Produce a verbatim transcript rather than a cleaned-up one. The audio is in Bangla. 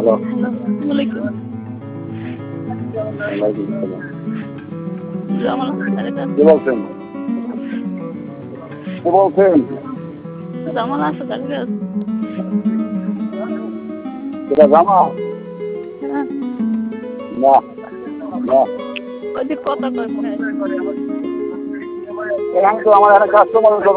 হ্যালো। হ্যালো, আসসালামু আলাইকুম। ওয়ালাইকুম আসসালাম। জামাল আখতারের কাছে। কে বলছেন? কে বলছেন? জামাল আখতারের কাছে। এটা জামাল? হ্যাঁ। না, না। ওই যে কথা কয় মনে হয়। এখানে তো আমার একটা কাস্টমার